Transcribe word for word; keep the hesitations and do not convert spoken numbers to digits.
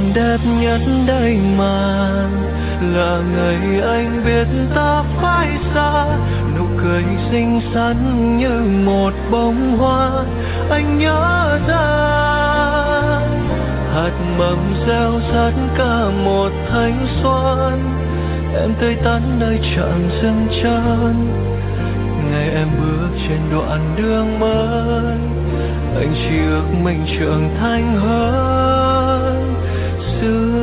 đẹp nhất đây mà, là ngày anh biết ta phải xa. Nụ cười xinh xắn như một bông hoa anh nhớ ra, hạt mầm gieo rắt cả một thanh xuân. Em tươi tắn nơi trạm dừng chân, ngày em bước trên đoạn đường mới, anh chỉ ước mình trưởng thành hơn xưa.